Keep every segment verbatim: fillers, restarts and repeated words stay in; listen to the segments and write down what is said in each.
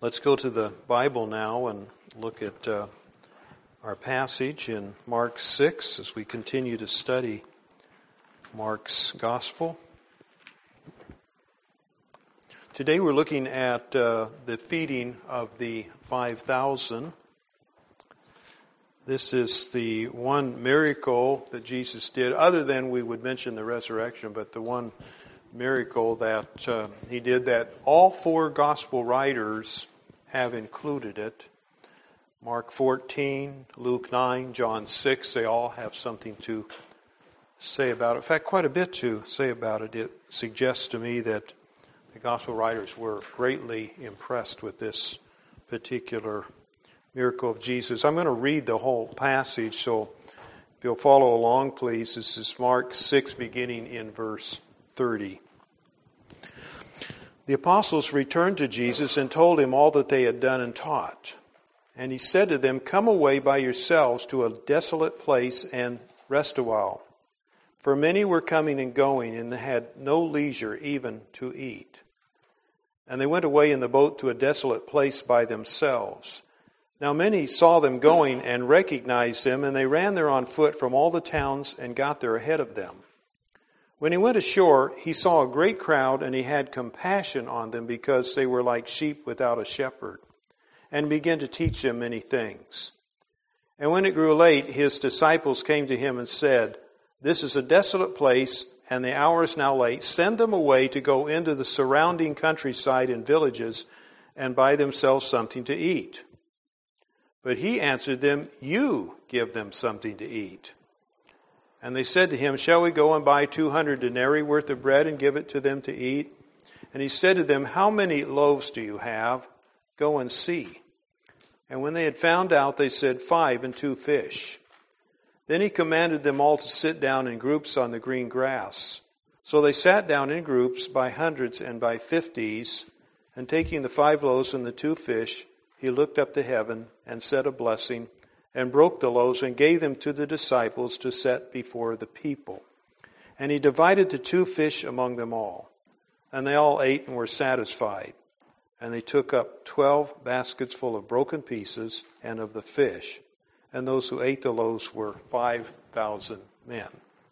Let's go to the Bible now and look at uh, our passage in Mark six as we continue to study Mark's Gospel. Today we're looking at uh, the feeding of the five thousand. This is the one miracle that Jesus did, other than we would mention the resurrection, but the one miracle that uh, he did that all four gospel writers have included it. Mark fourteen, Luke nine, John six, they all have something to say about it. In fact, quite a bit to say about it. It suggests to me that the gospel writers were greatly impressed with this particular miracle of Jesus. I'm going to read the whole passage, so if you'll follow along, please. This is Mark six, beginning in verse thirty. The apostles returned to Jesus and told him all that they had done and taught. And he said to them, "Come away by yourselves to a desolate place and rest a while." For many were coming and going, and they had no leisure even to eat. And they went away in the boat to a desolate place by themselves. Now many saw them going and recognized them, and they ran there on foot from all the towns and got there ahead of them. When he went ashore, he saw a great crowd, and he had compassion on them because they were like sheep without a shepherd, and began to teach them many things. And when it grew late, his disciples came to him and said, "This is a desolate place, and the hour is now late. Send them away to go into the surrounding countryside and villages and buy themselves something to eat." But he answered them, "You give them something to eat." And they said to him, "Shall we go and buy two hundred denarii worth of bread and give it to them to eat?" And he said to them, "How many loaves do you have? Go and see." And when they had found out, they said, "Five and two fish." Then he commanded them all to sit down in groups on the green grass. So they sat down in groups by hundreds and by fifties, and taking the five loaves and the two fish, he looked up to heaven and said a blessing, and broke the loaves and gave them to the disciples to set before the people. And he divided the two fish among them all. And they all ate and were satisfied. And they took up twelve baskets full of broken pieces and of the fish. And those who ate the loaves were five thousand men.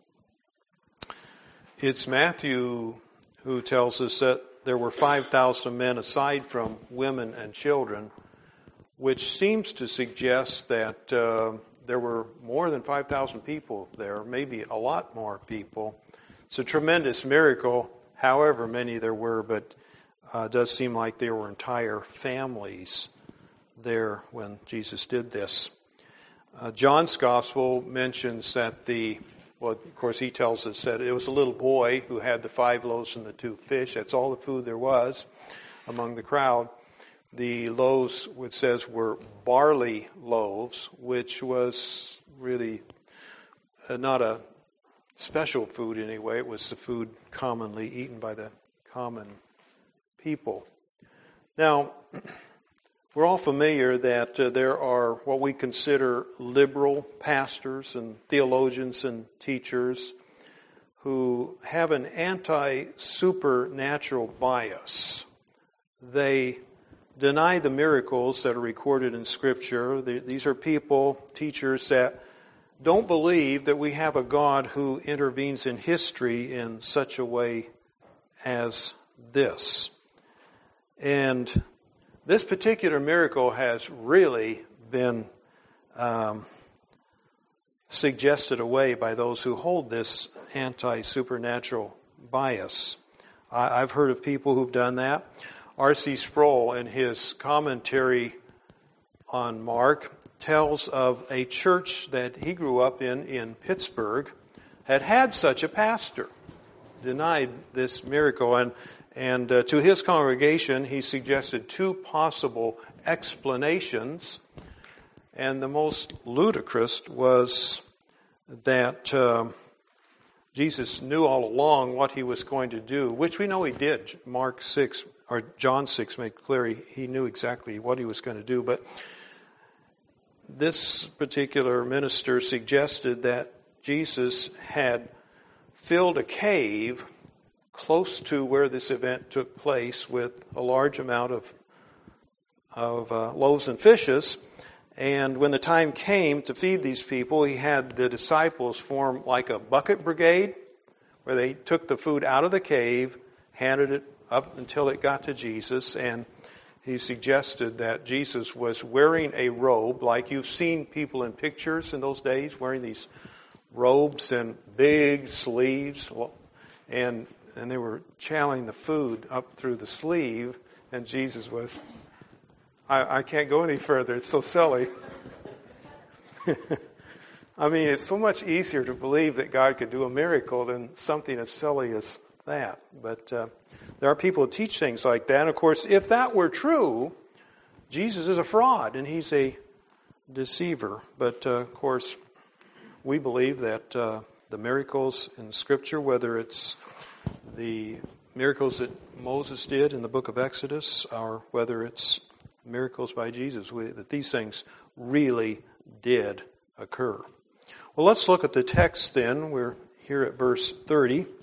It's Matthew who tells us that there were five thousand men aside from women and children, which seems to suggest that uh, there were more than five thousand people there, maybe a lot more people. It's a tremendous miracle, however many there were, but uh, it does seem like there were entire families there when Jesus did this. Uh, John's Gospel mentions that the, well, of course he tells us that it was a little boy who had the five loaves and the two fish. That's all the food there was among the crowd. The loaves, it says, were barley loaves, which was really not a special food anyway. It was the food commonly eaten by the common people. Now, we're all familiar that uh, there are what we consider liberal pastors and theologians and teachers who have an anti-supernatural bias. They deny the miracles that are recorded in Scripture. These are people, teachers, that don't believe that we have a God who intervenes in history in such a way as this. And this particular miracle has really been um, suggested away by those who hold this anti-supernatural bias. I, I've heard of people who've done that. R C Sproul, in his commentary on Mark, tells of a church that he grew up in in Pittsburgh had had such a pastor, denied this miracle, and and uh, to his congregation he suggested two possible explanations, and the most ludicrous was that uh, Jesus knew all along what he was going to do, which we know he did. Mark six or John six made clear he, he knew exactly what he was going to do, but this particular minister suggested that Jesus had filled a cave close to where this event took place with a large amount of of uh, loaves and fishes. And when the time came to feed these people, he had the disciples form like a bucket brigade, where they took the food out of the cave, handed it up until it got to Jesus, and he suggested that Jesus was wearing a robe, like you've seen people in pictures in those days, wearing these robes and big sleeves, and and they were channeling the food up through the sleeve, and Jesus was, I, I can't go any further, it's so silly. I mean, it's so much easier to believe that God could do a miracle than something as silly as that. But uh, there are people who teach things like that. And of course, if that were true, Jesus is a fraud and he's a deceiver. But uh, of course, we believe that uh, the miracles in Scripture, whether it's the miracles that Moses did in the book of Exodus, or whether it's miracles by Jesus, we, that these things really did occur. Well, let's look at the text then. We're here at verse thirty. It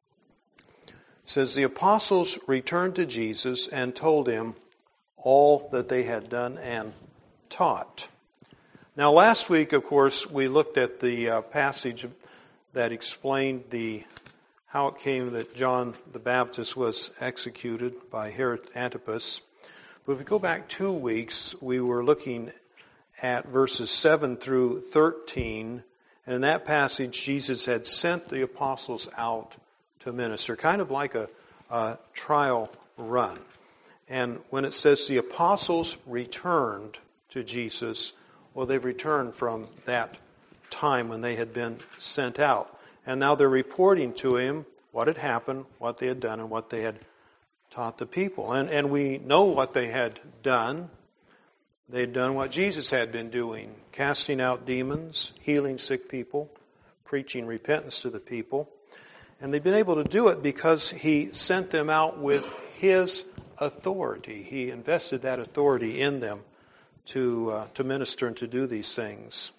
says, the apostles returned to Jesus and told him all that they had done and taught. Now, last week, of course, we looked at the uh, passage that explained the how it came that John the Baptist was executed by Herod Antipas. But if we go back two weeks, we were looking at verses seven through thirteen. And in that passage, Jesus had sent the apostles out to minister, kind of like a, a trial run. And when it says the apostles returned to Jesus, well, they've returned from that time when they had been sent out. And now they're reporting to him what had happened, what they had done, and what they had taught the people. And, and we know what they had done. They had done what Jesus had been doing, casting out demons, healing sick people, preaching repentance to the people. And they've been able to do it because he sent them out with his authority. He invested that authority in them to uh, to minister and to do these things.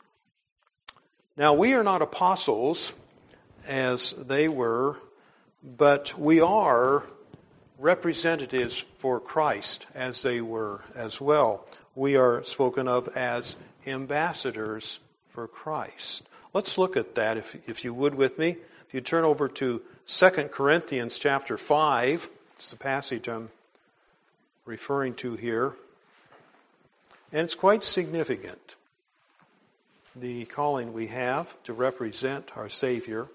Now, we are not apostles as they were, but we are representatives for Christ as they were as well. We are spoken of as ambassadors for Christ. Let's look at that, if, if you would, with me. If you turn over to Second Corinthians chapter five, it's the passage I'm referring to here. And it's quite significant, the calling we have to represent our Savior.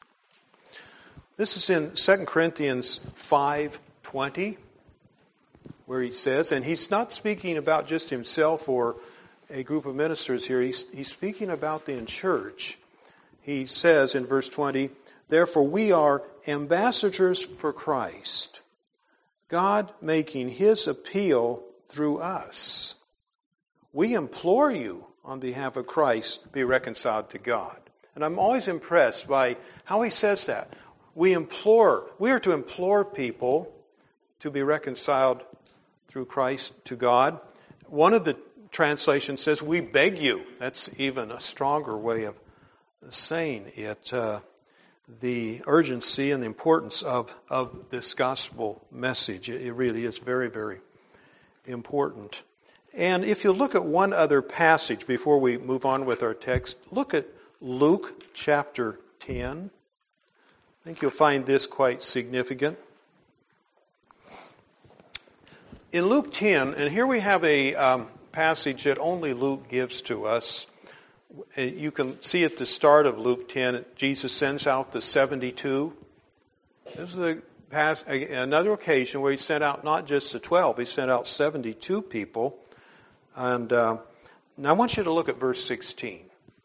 This is in Second Corinthians five twenty, where he says, and he's not speaking about just himself or a group of ministers here, he's, he's speaking about the church. He says in verse twenty, therefore we are ambassadors for Christ, God making his appeal through us. We implore you on behalf of Christ, be reconciled to God. And I'm always impressed by how he says that. We implore, we are to implore people to be reconciled through Christ to God. One of the translations says, we beg you. That's even a stronger way of saying it. Uh, the urgency and the importance of, of this gospel message. It, it really is very, very important. And if you look at one other passage before we move on with our text, look at Luke chapter ten. I think you'll find this quite significant. In Luke ten, and here we have a um, passage that only Luke gives to us. You can see at the start of Luke ten, Jesus sends out the seventy-two. This is a past, another occasion where he sent out not just the twelve, he sent out seventy-two people. And uh, now I want you to look at verse sixteen.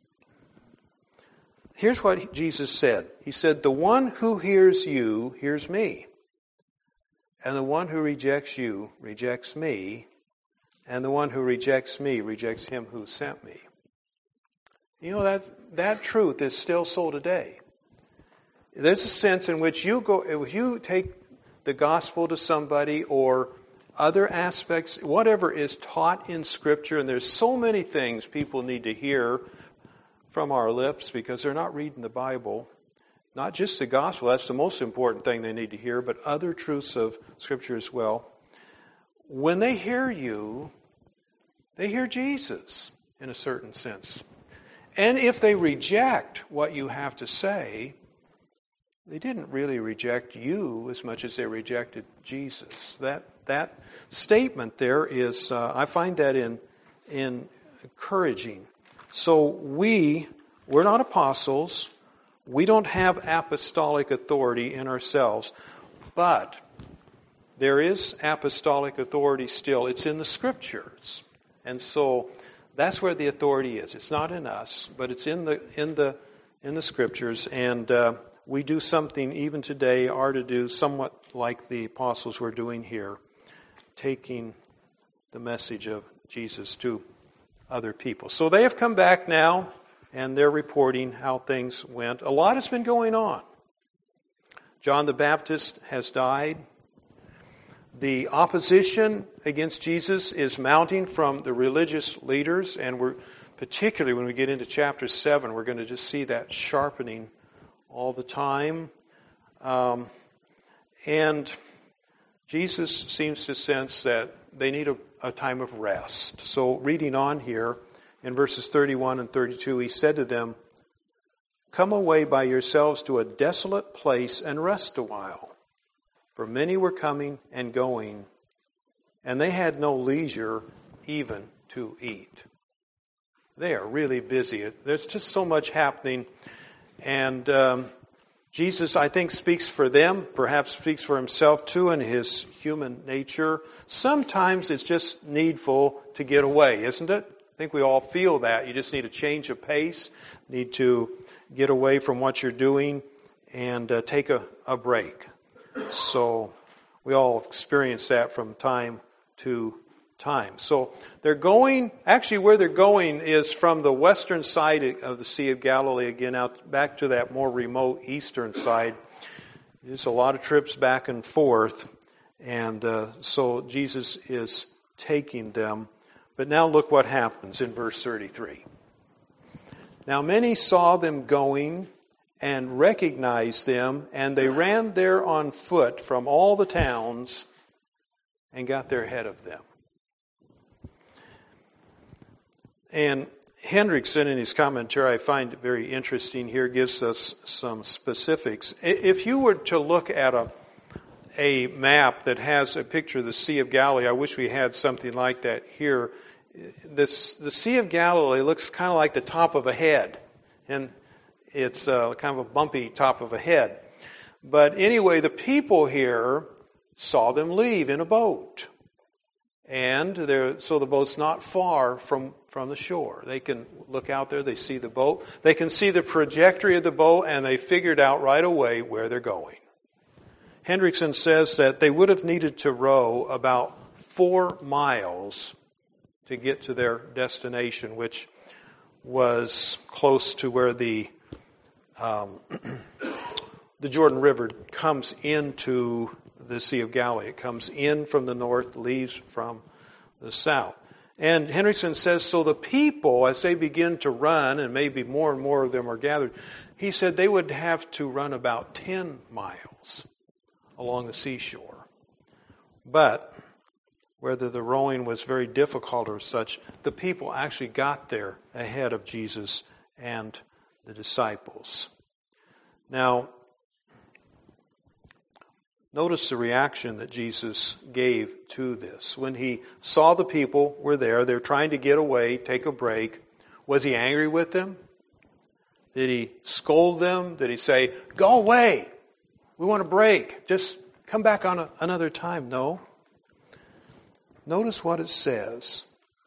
Here's what Jesus said. He said, the one who hears you hears me. And the one who rejects you rejects me. And the one who rejects me rejects him who sent me. You know, that that truth is still so today. There's a sense in which you go, if you take the gospel to somebody or other aspects, whatever is taught in Scripture, and there's so many things people need to hear from our lips because they're not reading the Bible. Not just the gospel, that's the most important thing they need to hear, but other truths of Scripture as well. when they hear you, they hear Jesus in a certain sense. And if they reject what you have to say, they didn't really reject you as much as they rejected Jesus. That that statement there is, uh, I find that in, in encouraging. So we, we're not apostles. We don't have apostolic authority in ourselves. But there is apostolic authority still. It's in the Scriptures. And so that's where the authority is. It's not in us, but it's in the in the in the Scriptures. And uh, we do something even today, are to do somewhat like the apostles were doing here, taking the message of Jesus to other people. So they have come back now, and they're reporting how things went. A lot has been going on. John the Baptist has died. The opposition against Jesus is mounting from the religious leaders, and we're particularly when we get into chapter seven, we're going to just see that sharpening all the time. Um, and Jesus seems to sense that they need a, a time of rest. So reading on here in verses thirty-one and thirty-two, he said to them, "Come away by yourselves to a desolate place and rest a while. For many were coming and going, and they had no leisure even to eat." They are really busy. There's just so much happening. And um, Jesus, I think, speaks for them, perhaps speaks for himself too in his human nature. Sometimes it's just needful to get away, isn't it? I think we all feel that. You just need a change of pace, need to get away from what you're doing and uh, take a, a break. So we all experience that from time to time. So they're going, actually where they're going is from the western side of the Sea of Galilee, again out back to that more remote eastern side. There's a lot of trips back and forth, and uh, so Jesus is taking them. But now look what happens in verse thirty-three. "Now many saw them going and recognized them, and they ran there on foot from all the towns and got there ahead of them." And Hendrickson, in his commentary, I find it very interesting here, gives us some specifics. If you were to look at a, a map that has a picture of the Sea of Galilee, I wish we had something like that here. This, the Sea of Galilee looks kind of like the top of a head. And it's uh, kind of a bumpy top of a head. But anyway, the people here saw them leave in a boat. And so the boat's not far from, from the shore. They can look out there, they see the boat. They can see the trajectory of the boat, and they figured out right away where they're going. Hendrickson says that they would have needed to row about four miles to get to their destination, which was close to where the Um, the Jordan River comes into the Sea of Galilee. It comes in from the north, leaves from the south. And Hendrickson says, so the people, as they begin to run, and maybe more and more of them are gathered, he said they would have to run about ten miles along the seashore. But whether the rowing was very difficult or such, the people actually got there ahead of Jesus and the disciples. Now, notice the reaction that Jesus gave to this. When he saw the people were there, they're trying to get away, take a break. Was he angry with them? Did he scold them? Did he say, "Go away, we want a break, just come back on a, another time"? No. Notice what it says.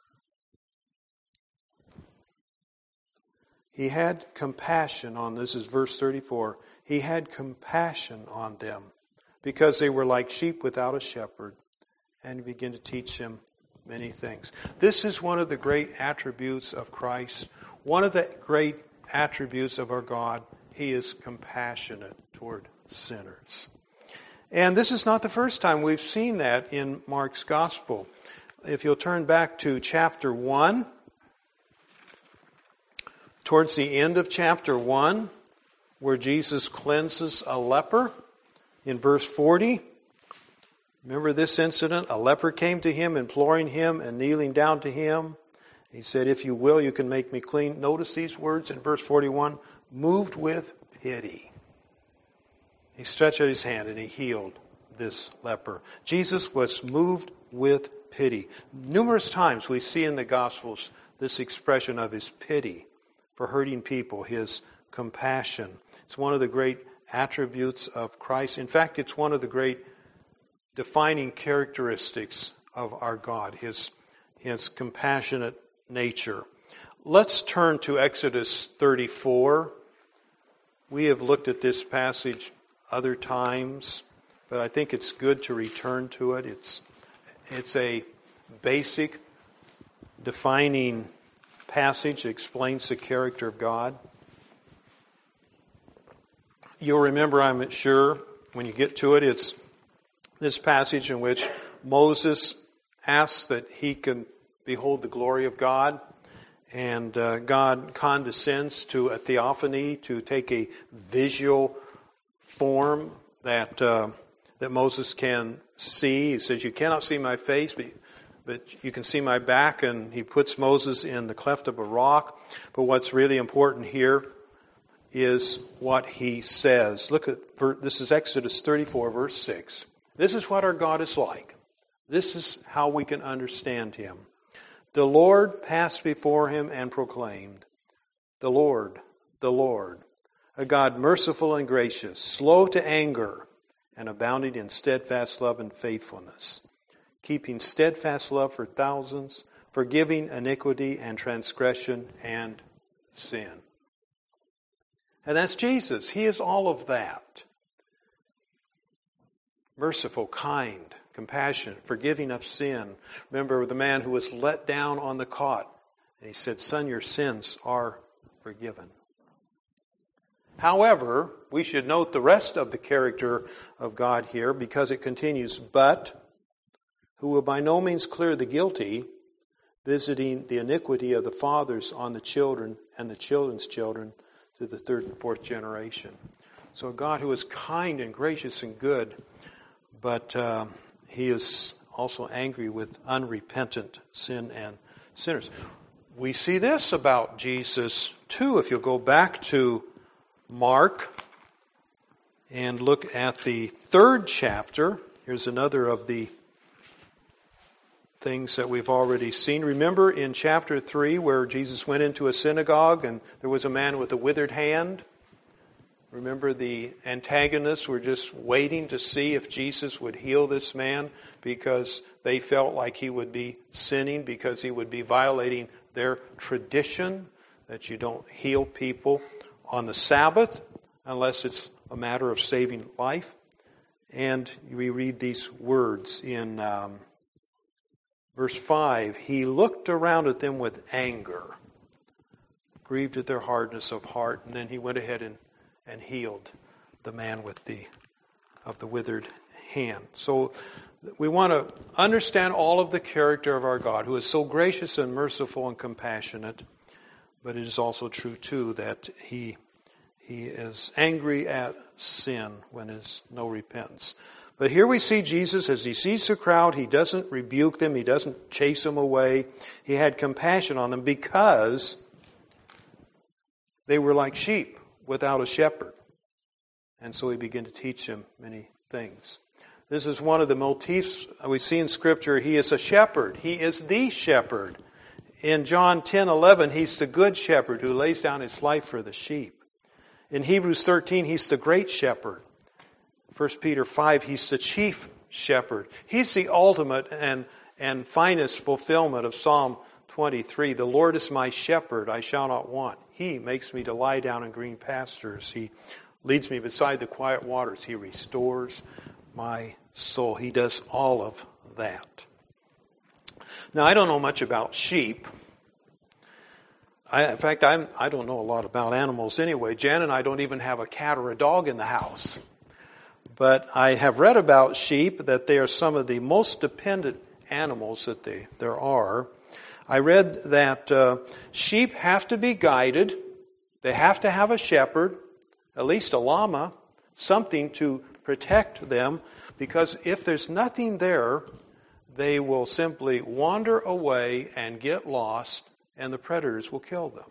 He had compassion on, this is verse thirty-four, he had compassion on them because they were like sheep without a shepherd, and he began to teach them many things. This is one of the great attributes of Christ, one of the great attributes of our God. He is compassionate toward sinners. And this is not the first time we've seen that in Mark's Gospel. If you'll turn back to chapter one, towards the end of chapter one, where Jesus cleanses a leper, in verse forty, Remember this incident? A leper came to him, imploring him and kneeling down to him. He said, if you will, you can make me clean. Notice these words in verse forty-one, moved with pity. He stretched out his hand and he healed this leper. Jesus was moved with pity. Numerous times we see in the Gospels this expression of his pity for hurting people, his compassion. It's one of the great attributes of Christ. In fact, it's one of the great defining characteristics of our God, his, his compassionate nature. Let's turn to Exodus thirty-four. We have looked at this passage other times, but I think it's good to return to it. It's, it's a basic defining passage that explains the character of God. You'll remember, I'm sure, when you get to it, it's this passage in which Moses asks that he can behold the glory of God, and uh, God condescends to a theophany, to take a visual form that uh, that Moses can see. He says, you cannot see my face, but, but you can see my back, and he puts Moses in the cleft of a rock. But what's really important here is what he says. Look at, this is Exodus thirty-four, verse six. This is what our God is like. This is how we can understand him. The Lord passed before him and proclaimed, the Lord, the Lord, a God merciful and gracious, slow to anger, and abounding in steadfast love and faithfulness, keeping steadfast love for thousands, forgiving iniquity and transgression and sin. And that's Jesus. He is all of that. Merciful, kind, compassionate, forgiving of sin. Remember the man who was let down on the cot, and he said, son, your sins are forgiven. However, we should note the rest of the character of God here, because it continues, but who will by no means clear the guilty, visiting the iniquity of the fathers on the children and the children's children to the third and fourth generation. So a God who is kind and gracious and good, but uh, he is also angry with unrepentant sin and sinners. We see this about Jesus too. If you'll go back to Mark and look at the third chapter. Here's another of the things that we've already seen. Remember in chapter three where Jesus went into a synagogue and there was a man with a withered hand? Remember the antagonists were just waiting to see if Jesus would heal this man because they felt like he would be sinning, because he would be violating their tradition that you don't heal people on the Sabbath unless it's a matter of saving life. And we read these words in um, verse five. He looked around at them with anger, grieved at their hardness of heart, and then he went ahead and, and healed the man with the of the withered hand. So we want to understand all of the character of our God, who is so gracious and merciful and compassionate. But it is also true, too, that he he is angry at sin when there's no repentance. But here we see Jesus, as he sees the crowd, he doesn't rebuke them, he doesn't chase them away. He had compassion on them because they were like sheep without a shepherd. And so he began to teach them many things. This is one of the motifs we see in Scripture. He is a shepherd. He is the shepherd. In John ten eleven, he's the good shepherd who lays down his life for the sheep. In Hebrews thirteen, he's the great shepherd. First Peter five, he's the chief shepherd. He's the ultimate and, and finest fulfillment of Psalm twenty-three. The Lord is my shepherd, I shall not want. He makes me to lie down in green pastures. He leads me beside the quiet waters. He restores my soul. He does all of that. Now, I don't know much about sheep. I, in fact, I'm, I don't know a lot about animals anyway. Jan and I don't even have a cat or a dog in the house. But I have read about sheep that they are some of the most dependent animals that they, there are. I read that uh, sheep have to be guided. They have to have a shepherd, at least a llama, something to protect them. Because if there's nothing there, they will simply wander away and get lost, and the predators will kill them.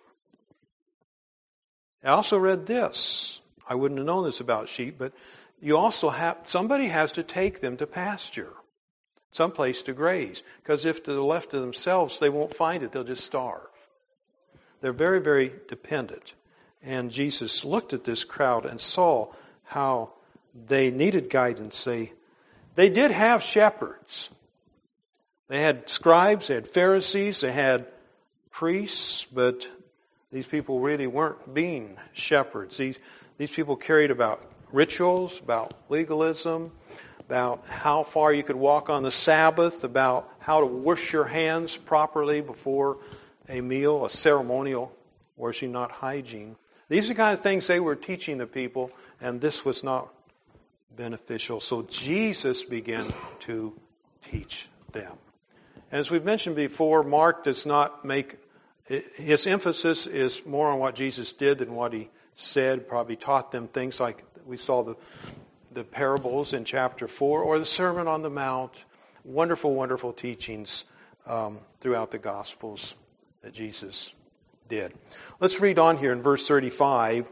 I also read this. I wouldn't have known this about sheep, but you also have, somebody has to take them to pasture, someplace to graze. Because if they're left to themselves, they won't find it. They'll just starve. They're very, very dependent. And Jesus looked at this crowd and saw how they needed guidance. They, they did have shepherds. They had scribes, they had Pharisees, they had priests, but these people really weren't being shepherds. These, these people cared about rituals, about legalism, about how far you could walk on the Sabbath, about how to wash your hands properly before a meal, a ceremonial washing, not hygiene. These are the kind of things they were teaching the people, and this was not beneficial. So Jesus began to teach them. And as we've mentioned before, Mark does not make, his emphasis is more on what Jesus did than what he said. Probably taught them things like we saw the, the parables in chapter four, or the Sermon on the Mount. Wonderful, wonderful teachings um, throughout the Gospels that Jesus did. Let's read on here in verse thirty-five.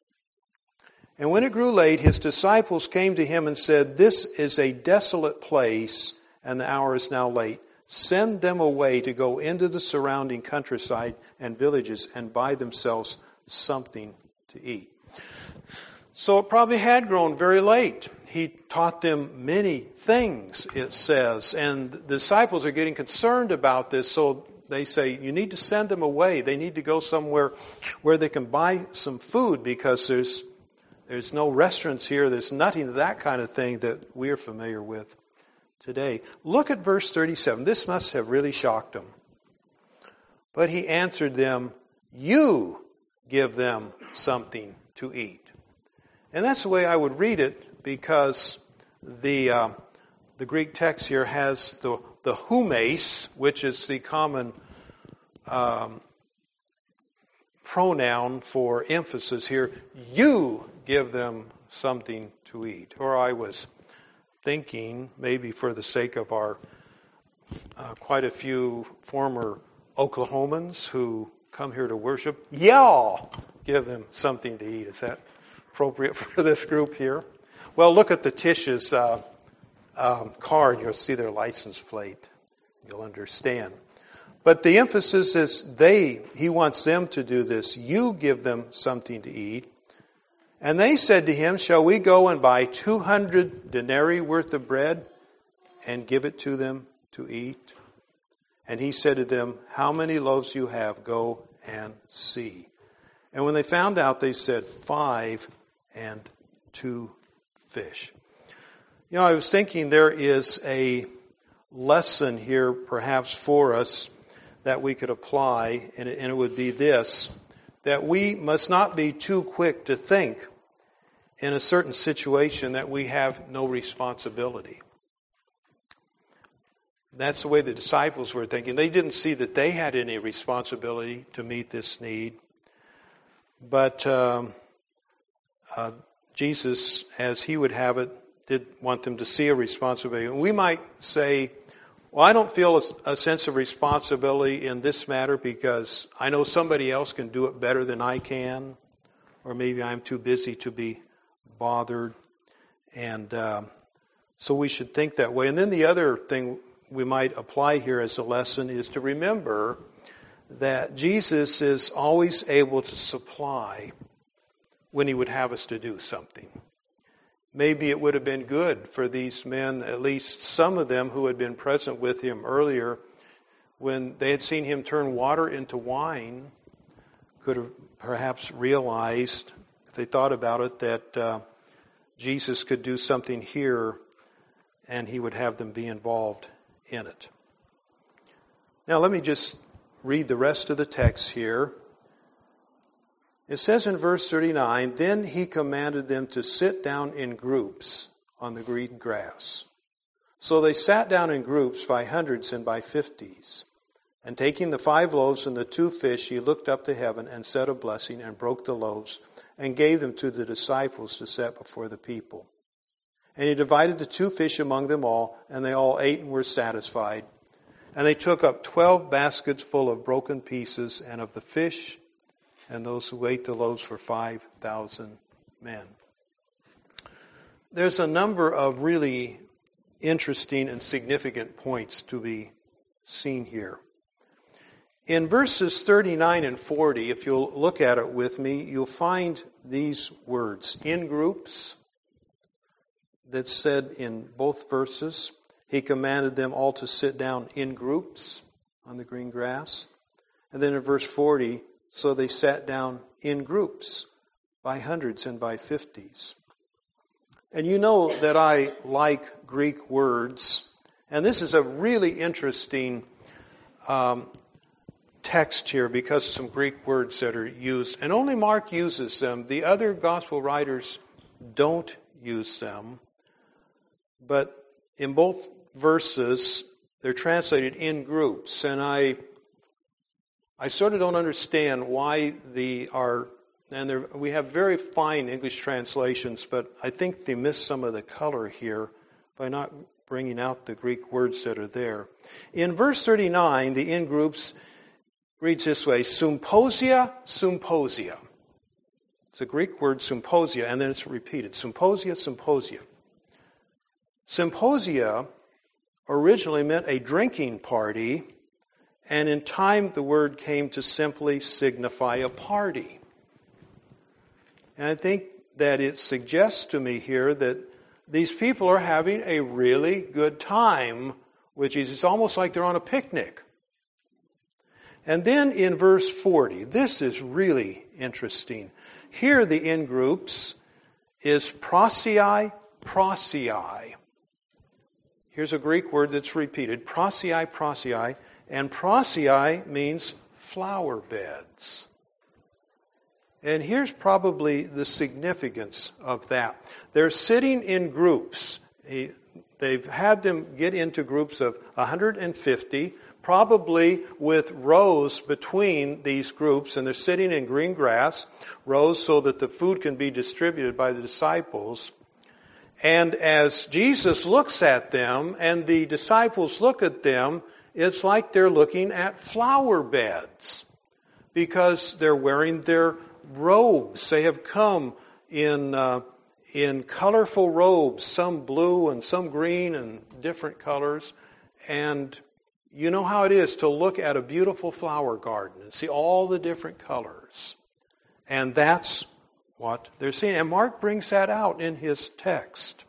And when it grew late, his disciples came to him and said, "This is a desolate place, and the hour is now late. Send them away to go into the surrounding countryside and villages and buy themselves something to eat." So it probably had grown very late. He taught them many things, it says. And the disciples are getting concerned about this, so they say, you need to send them away. They need to go somewhere where they can buy some food, because there's there's no restaurants here. There's nothing of that kind of thing that we're familiar with today. Look at verse thirty-seven. This must have really shocked them. But he answered them, "You give them something to eat." And that's the way I would read it, because the uh, the Greek text here has the the humes, which is the common um, pronoun for emphasis here. You give them something to eat. Or I was thinking, maybe for the sake of our uh, quite a few former Oklahomans who come here to worship, y'all give them something to eat. Is that appropriate for this group here? Well, look at the Tish's uh, um, card. You'll see their license plate. You'll understand. But the emphasis is they, he wants them to do this. You give them something to eat. And they said to him, "Shall we go and buy two hundred denarii worth of bread and give it to them to eat?" And he said to them, "How many loaves you have? Go and see." And when they found out, they said, "Five and two fish." You know, I was thinking there is a lesson here perhaps for us that we could apply, and it, and it would be this, that we must not be too quick to think in a certain situation that we have no responsibility. That's the way the disciples were thinking. They didn't see that they had any responsibility to meet this need. But um, uh, Jesus, as he would have it, did want them to see a responsibility. And we might say, well, I don't feel a, a sense of responsibility in this matter because I know somebody else can do it better than I can. Or maybe I'm too busy to be bothered. And uh, so we should think that way. And then the other thing we might apply here as a lesson is to remember that Jesus is always able to supply when he would have us to do something. Maybe it would have been good for these men, at least some of them who had been present with him earlier, when they had seen him turn water into wine, could have perhaps realized, if they thought about it, that uh, Jesus could do something here and he would have them be involved in it. Now let me just read the rest of the text here. It says in verse thirty-nine, "Then he commanded them to sit down in groups on the green grass. So they sat down in groups by hundreds and by fifties. And taking the five loaves and the two fish, he looked up to heaven and said a blessing and broke the loaves and gave them to the disciples to set before the people. And he divided the two fish among them all, and they all ate and were satisfied. And they took up twelve baskets full of broken pieces, and of the fish, and those who ate the loaves for five thousand men. There's a number of really interesting and significant points to be seen here. In verses thirty-nine and forty, if you'll look at it with me, you'll find these words, in groups, that's said in both verses. He commanded them all to sit down in groups on the green grass. And then in verse forty, so they sat down in groups by hundreds and by fifties. And you know that I like Greek words. And this is a really interesting um, text here because of some Greek words that are used. And only Mark uses them. The other gospel writers don't use them. But in both verses, they're translated in groups. And I I sort of don't understand why the are, and we have very fine English translations, but I think they miss some of the color here by not bringing out the Greek words that are there. In verse thirty-nine, the in groups reads this way, symposia, symposia. It's a Greek word, symposia, and then it's repeated, symposia, symposia. Symposia originally meant a drinking party, and in time the word came to simply signify a party. And I think that it suggests to me here that these people are having a really good time with Jesus. It's almost like they're on a picnic. And then in verse forty, this is really interesting. Here the in groups is prosei, prosei. Here's a Greek word that's repeated, prosei, prosei, and prosei means flower beds. And here's probably the significance of that. They're sitting in groups. They've had them get into groups of one hundred fifty, probably with rows between these groups, and they're sitting in green grass, rows so that the food can be distributed by the disciples. And as Jesus looks at them and the disciples look at them, it's like they're looking at flower beds because they're wearing their robes. They have come in uh, in colorful robes, some blue and some green and different colors. And you know how it is to look at a beautiful flower garden and see all the different colors. And that's what they're seeing. And Mark brings that out in his text.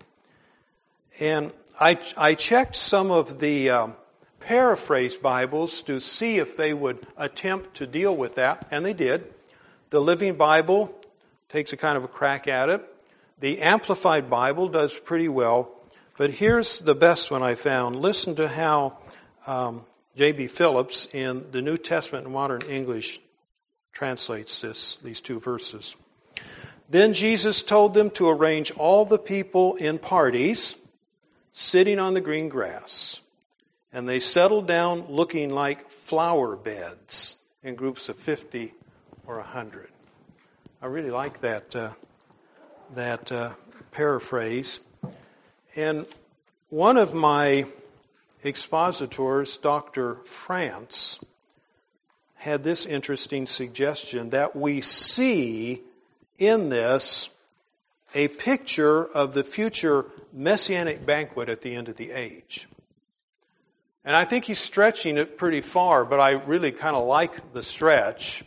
And I, I checked some of the um, paraphrase Bibles to see if they would attempt to deal with that, and they did. The Living Bible takes a kind of a crack at it. The Amplified Bible does pretty well. But here's the best one I found. Listen to how um, J B Phillips in the New Testament in Modern English translates this, these two verses. Then Jesus told them to arrange all the people in parties, sitting on the green grass. And they settled down looking like flower beds in groups of fifty or one hundred. I really like that, uh, that uh, paraphrase. And one of my expositors, Doctor France, had this interesting suggestion that we see in this a picture of the future messianic banquet at the end of the age. And I think he's stretching it pretty far, but I really kind of like the stretch.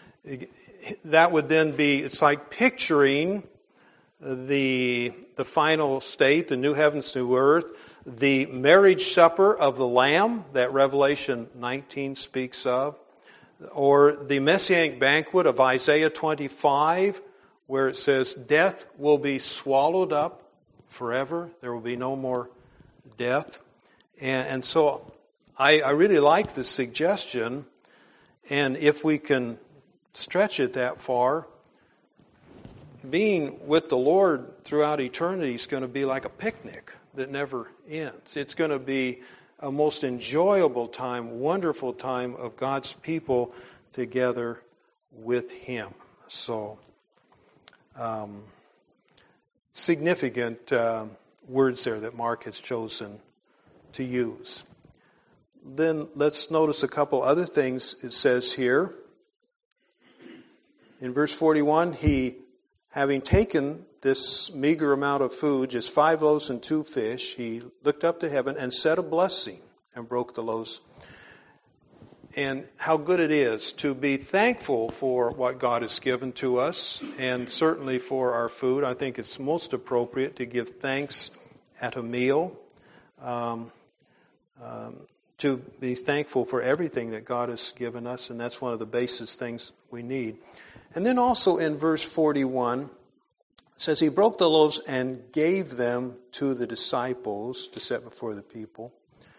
That would then be, it's like picturing the, the final state, the new heavens, new earth, the marriage supper of the Lamb that Revelation nineteen speaks of, or the messianic banquet of Isaiah twenty-five, where it says, death will be swallowed up forever. There will be no more death. And, and so I, I really like the suggestion. And if we can stretch it that far, being with the Lord throughout eternity is going to be like a picnic that never ends. It's going to be a most enjoyable time, wonderful time of God's people together with Him. So, um, significant uh, words there that Mark has chosen to use. Then let's notice a couple other things it says here. In verse forty-one, he, having taken this meager amount of food, just five loaves and two fish, he looked up to heaven and said a blessing and broke the loaves. And how good it is to be thankful for what God has given to us, and certainly for our food. I think it's most appropriate to give thanks at a meal, um, um, to be thankful for everything that God has given us, and that's one of the basis things we need. And then also in verse forty-one, it says, he broke the loaves and gave them to the disciples to set before the people.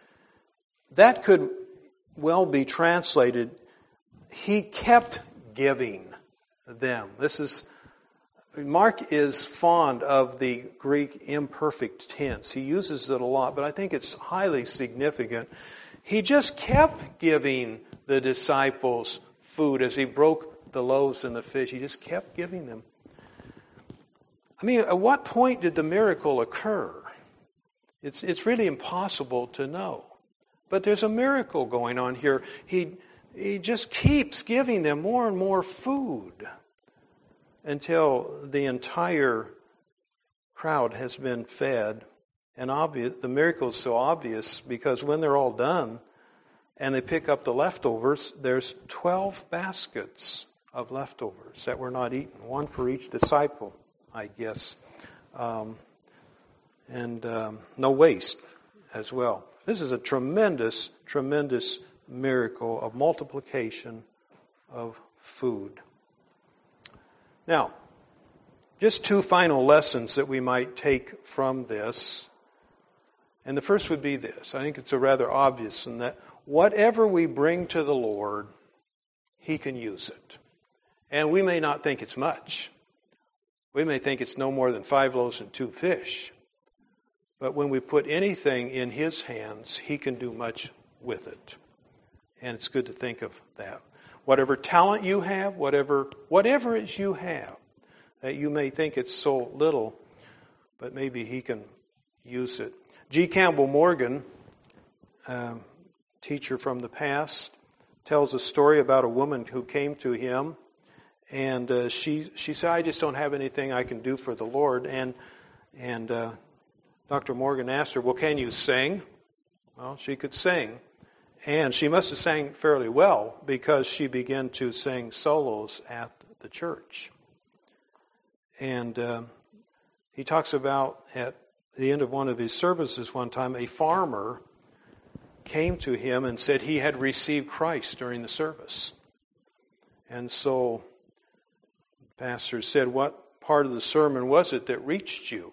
That could well be translated, he kept giving them. This is, Mark is fond of the Greek imperfect tense. He uses it a lot, but I think it's highly significant. He just kept giving the disciples food as he broke the loaves and the fish. He just kept giving them. I mean, at what point did the miracle occur? It's, it's really impossible to know. But there's a miracle going on here. He, he just keeps giving them more and more food until the entire crowd has been fed. And obvious, the miracle is so obvious because when they're all done and they pick up the leftovers, there's twelve baskets of leftovers that were not eaten, one for each disciple, I guess. Um, and um, no waste as well. This is a tremendous, tremendous miracle of multiplication of food. Now, just two final lessons that we might take from this. And the first would be this. I think it's a rather obvious in that whatever we bring to the Lord, He can use it. And we may not think it's much. We may think it's no more than five loaves and two fish. But when we put anything in His hands, He can do much with it. And it's good to think of that. Whatever talent you have, whatever whatever it is you have, that you may think it's so little, but maybe He can use it. G. Campbell Morgan, um, teacher from the past, tells a story about a woman who came to him, and uh, she she said, "I just don't have anything I can do for the Lord." And and uh, Doctor Morgan asked her, "Well, can you sing?" Well, she could sing. And she must have sang fairly well because she began to sing solos at the church. And uh, he talks about at the end of one of his services one time, a farmer came to him and said he had received Christ during the service. And so the pastor said, "What part of the sermon was it that reached you?"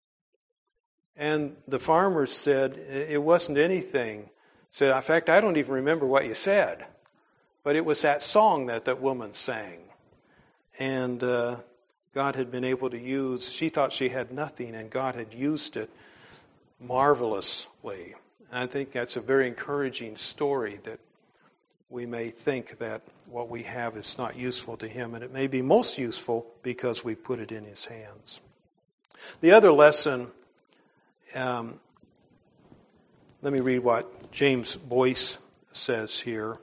And the farmer said, "It wasn't anything." Said, "In fact, I don't even remember what you said. But it was that song that that woman sang." And uh, God had been able to use, she thought she had nothing, and God had used it marvelously. And I think that's a very encouraging story, that we may think that what we have is not useful to Him, and it may be most useful because we put it in His hands. The other lesson, um, let me read what James Boyce says here.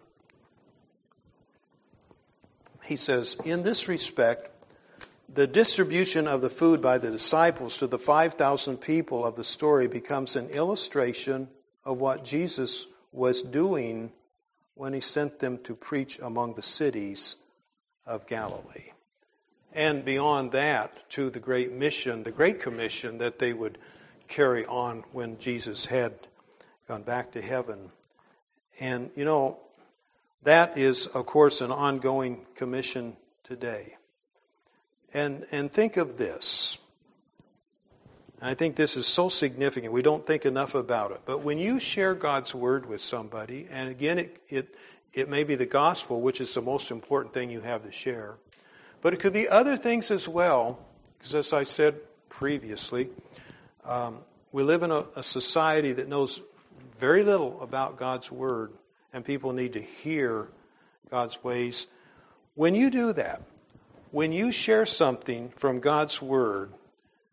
He says, "In this respect, the distribution of the food by the disciples to the five thousand people of the story becomes an illustration of what Jesus was doing when He sent them to preach among the cities of Galilee. And beyond that, to the great mission, the Great Commission that they would carry on when Jesus had gone back to heaven. And, you know, that is, of course, an ongoing commission today. And and think of this. I think this is so significant. We don't think enough about it. But when you share God's Word with somebody, and again, it it, it may be the gospel, which is the most important thing you have to share. But it could be other things as well, because as I said previously, um, we live in a, a society that knows very little about God's Word, and people need to hear God's ways. When you do that, when you share something from God's Word,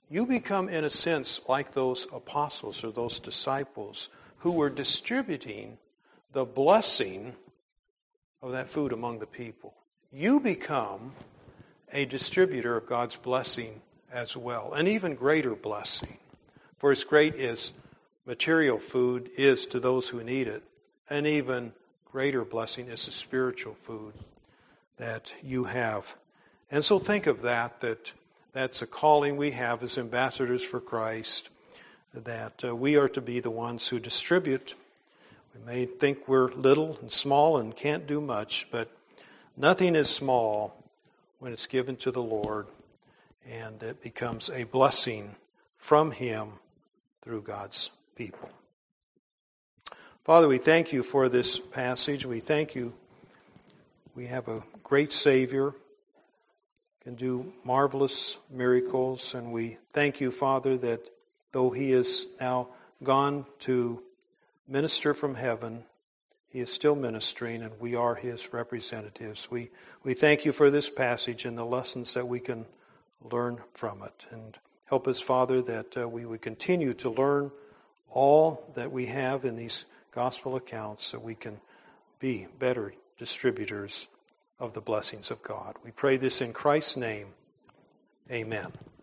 you become, in a sense, like those apostles or those disciples who were distributing the blessing of that food among the people. You become a distributor of God's blessing as well, an even greater blessing. For as great as material food is to those who need it, an even greater blessing is the spiritual food that you have. And so think of that, that that's a calling we have as ambassadors for Christ, that uh, we are to be the ones who distribute. We may think we're little and small and can't do much, but nothing is small when it's given to the Lord, and it becomes a blessing from Him through God's people. Father, we thank you for this passage. We thank you. We have a great Savior, can do marvelous miracles, and we thank you, Father, that though He is now gone to minister from heaven, He is still ministering, and we are His representatives. We we thank you for this passage and the lessons that we can learn from it. And help us, Father, that uh, we would continue to learn all that we have in these gospel accounts, so we can be better distributors of the blessings of God. We pray this in Christ's name. Amen.